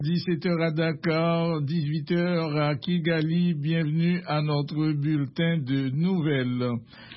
17h à Dakar, 18h à Kigali, bienvenue à notre bulletin de nouvelles.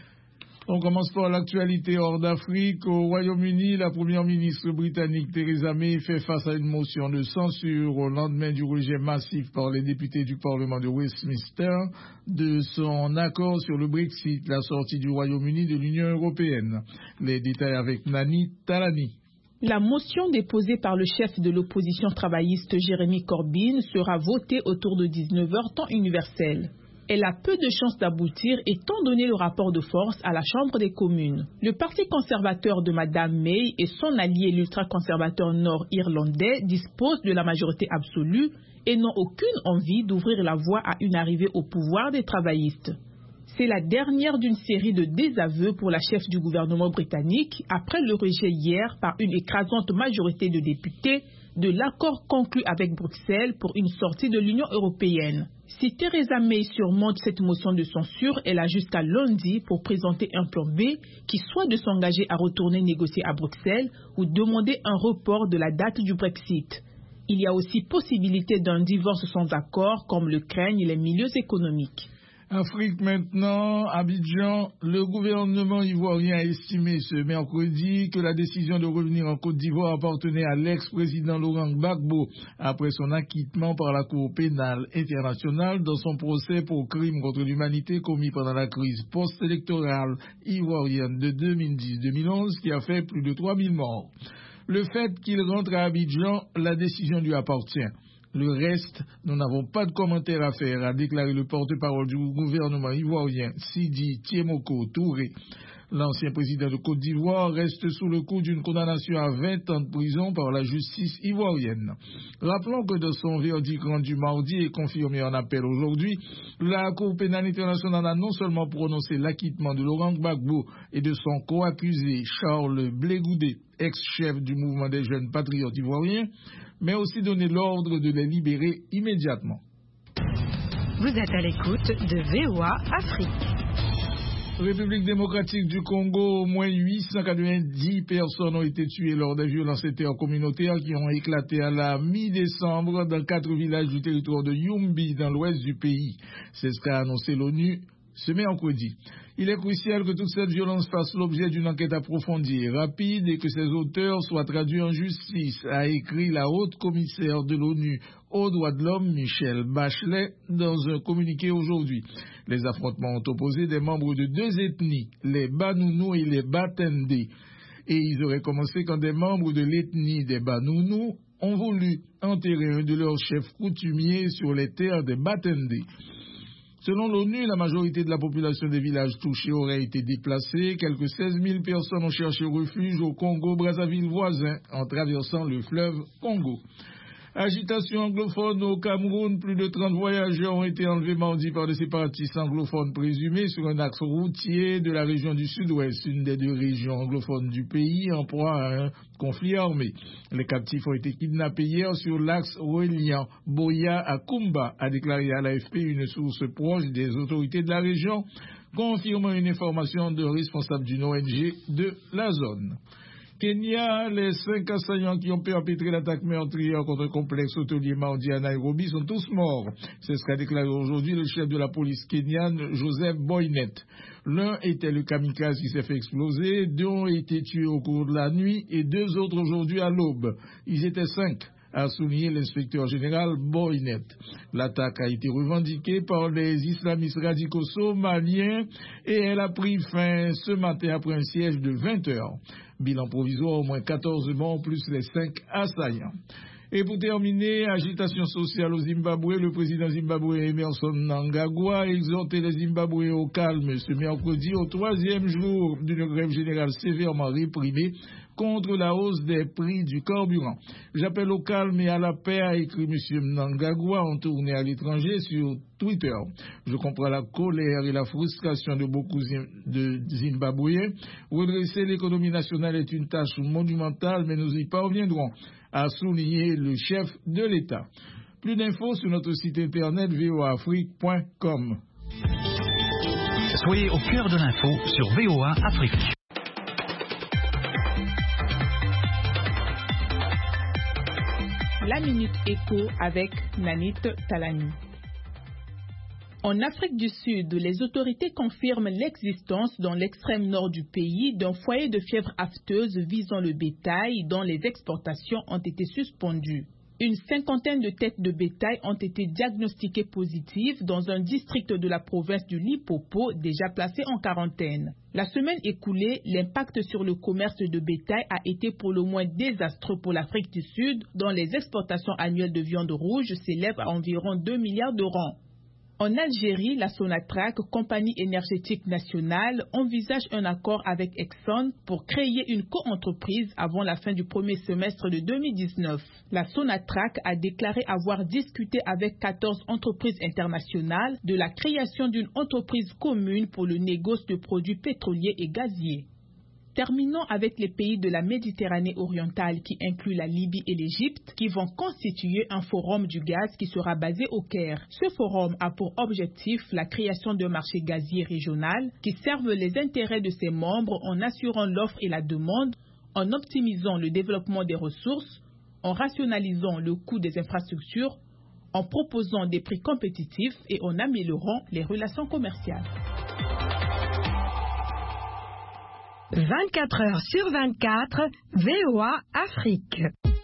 On commence par l'actualité hors d'Afrique. Au Royaume-Uni, la première ministre britannique Theresa May fait face à une motion de censure au lendemain du rejet massif par les députés du Parlement de Westminster de son accord sur le Brexit, la sortie du Royaume-Uni de l'Union européenne. Les détails avec Nani Talani. La motion déposée par le chef de l'opposition travailliste Jeremy Corbyn sera votée autour de 19h temps universel. Elle a peu de chances d'aboutir étant donné le rapport de force à la Chambre des communes. Le parti conservateur de Mme May et son allié l'ultra-conservateur nord-irlandais disposent de la majorité absolue et n'ont aucune envie d'ouvrir la voie à une arrivée au pouvoir des travaillistes. C'est la dernière d'une série de désaveux pour la chef du gouvernement britannique après le rejet hier par une écrasante majorité de députés de l'accord conclu avec Bruxelles pour une sortie de l'Union européenne. Si Theresa May surmonte cette motion de censure, elle a jusqu'à lundi pour présenter un plan B qui soit de s'engager à retourner négocier à Bruxelles ou demander un report de la date du Brexit. Il y a aussi possibilité d'un divorce sans accord comme le craignent les milieux économiques. Afrique maintenant, Abidjan, le gouvernement ivoirien a estimé ce mercredi que la décision de revenir en Côte d'Ivoire appartenait à l'ex-président Laurent Gbagbo après son acquittement par la Cour pénale internationale dans son procès pour crimes contre l'humanité commis pendant la crise post-électorale ivoirienne de 2010-2011 qui a fait plus de 3000 morts. Le fait qu'il rentre à Abidjan, la décision lui appartient. Le reste, nous n'avons pas de commentaires à faire, a déclaré le porte-parole du gouvernement ivoirien, Sidi Tiemoko Touré. L'ancien président de Côte d'Ivoire reste sous le coup d'une condamnation à 20 ans de prison par la justice ivoirienne. Rappelons que dans son verdict rendu mardi et confirmé en appel aujourd'hui, la Cour pénale internationale a non seulement prononcé l'acquittement de Laurent Gbagbo et de son co-accusé Charles Blé Goudé, ex-chef du mouvement des jeunes patriotes ivoiriens, mais aussi donné l'ordre de les libérer immédiatement. Vous êtes à l'écoute de VOA Afrique. République démocratique du Congo, au moins 890 personnes ont été tuées lors des violences intercommunautaires qui ont éclaté à la mi-décembre dans 4 villages du territoire de Yumbi, dans l'ouest du pays. C'est ce qu'a annoncé l'ONU ce mercredi. Il est crucial que toute cette violence fasse l'objet d'une enquête approfondie et rapide et que ses auteurs soient traduits en justice, a écrit la haute commissaire de l'ONU aux droits de l'homme, Michelle Bachelet, dans un communiqué aujourd'hui. Les affrontements ont opposé des membres de 2 ethnies, les Banounous et les Batende. Et ils auraient commencé quand des membres de l'ethnie des Banounous ont voulu enterrer un de leurs chefs coutumiers sur les terres des Batende. Selon l'ONU, la majorité de la population des villages touchés aurait été déplacée. Quelques 16 000 personnes ont cherché refuge au Congo-Brazzaville voisin en traversant le fleuve Congo. Agitation anglophone au Cameroun, plus de 30 voyageurs ont été enlevés mardi par des séparatistes anglophones présumés sur un axe routier de la région du sud-ouest, une des 2 régions anglophones du pays en proie à un conflit armé. Les captifs ont été kidnappés hier sur l'axe reliant Boya à Kumba, a déclaré à l'AFP une source proche des autorités de la région, confirmant une information de responsable d'une ONG de la zone. Kenya, les 5 assaillants qui ont perpétré l'attaque meurtrière contre un complexe hôtelier mardi à Nairobi sont tous morts. C'est ce qu'a déclaré aujourd'hui le chef de la police kenyane, Joseph Boynet. L'un était le kamikaze qui s'est fait exploser, 2 ont été tués au cours de la nuit et 2 autres aujourd'hui à l'aube. Ils étaient 5. A souligné l'inspecteur général Boynet. L'attaque a été revendiquée par les islamistes radicaux somaliens et elle a pris fin ce matin après un siège de 20 heures. Bilan provisoire, au moins 14 morts plus les 5 assaillants. Et pour terminer, agitation sociale au Zimbabwe, le président zimbabwéen Emmerson Mnangagwa a exhorté les Zimbabwéens au calme ce mercredi au 3e jour d'une grève générale sévèrement réprimée contre la hausse des prix du carburant. J'appelle au calme et à la paix, a écrit M. Mnangagwa en tournée à l'étranger sur Twitter. Je comprends la colère et la frustration de beaucoup de Zimbabwéens. Redresser l'économie nationale est une tâche monumentale, mais nous y parviendrons, a souligné le chef de l'État. Plus d'infos sur notre site internet voaafrique.com. Soyez au cœur de l'info sur VOA Afrique. la Minute Éco avec Nanit Talani. En Afrique du Sud, les autorités confirment l'existence dans l'extrême nord du pays d'un foyer de fièvre afteuse visant le bétail dont les exportations ont été suspendues. Une cinquantaine de têtes de bétail ont été diagnostiquées positives dans un district de la province du Limpopo déjà placé en quarantaine. La semaine écoulée, l'impact sur le commerce de bétail a été pour le moins désastreux pour l'Afrique du Sud, dont les exportations annuelles de viande rouge s'élèvent à environ 2 milliards de rands. En Algérie, la Sonatrach, compagnie énergétique nationale, envisage un accord avec Exxon pour créer une coentreprise avant la fin du premier semestre de 2019. La Sonatrach a déclaré avoir discuté avec 14 entreprises internationales de la création d'une entreprise commune pour le négoce de produits pétroliers et gaziers. Terminons avec les pays de la Méditerranée orientale qui incluent la Libye et l'Égypte qui vont constituer un forum du gaz qui sera basé au Caire. Ce forum a pour objectif la création d'un marché gazier régional qui serve les intérêts de ses membres en assurant l'offre et la demande, en optimisant le développement des ressources, en rationalisant le coût des infrastructures, en proposant des prix compétitifs et en améliorant les relations commerciales. 24 heures sur 24, VOA Afrique.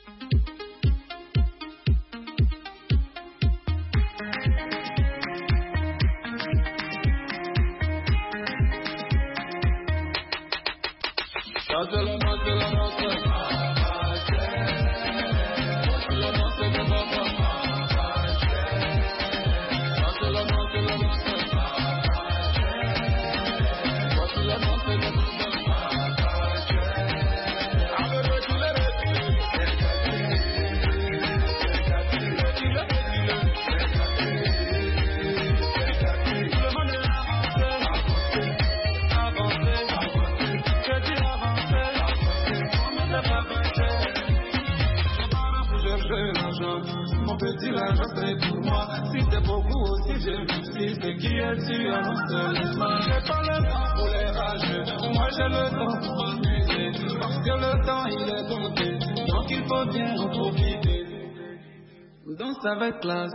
Danse avec classe,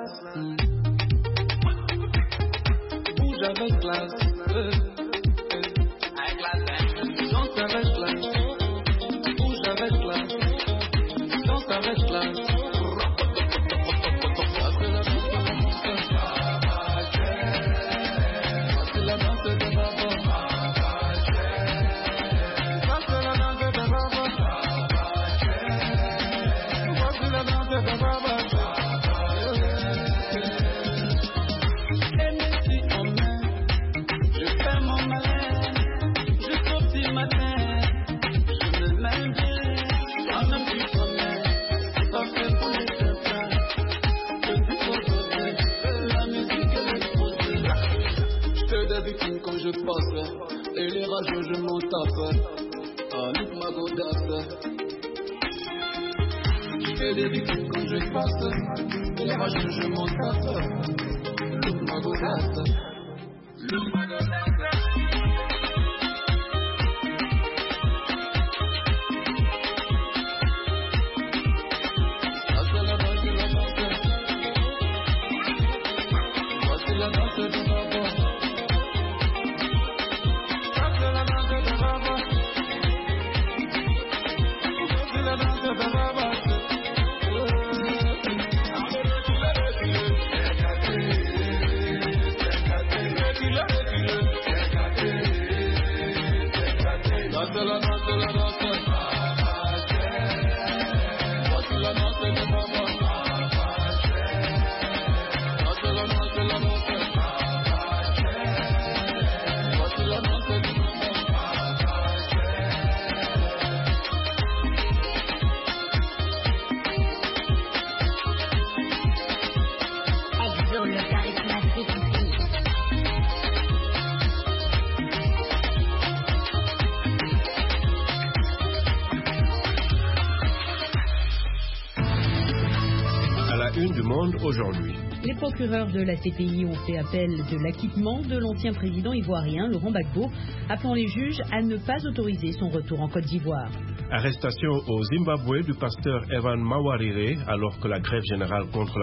bouge avec classe, danse avec classe, bouge avec classe, danse avec classe. Quand je passe, et les rageux je m'en tape. Look ma godasse. Je fais des victimes quand je passe, et les rageux je m'en tape. Look ma godasse. Look ma godasse. Aujourd'hui. Les procureurs de la CPI ont fait appel de l'acquittement de l'ancien président ivoirien Laurent Gbagbo, appelant les juges à ne pas autoriser son retour en Côte d'Ivoire. Arrestation au Zimbabwe du pasteur Evan Mawarire alors que la grève générale contre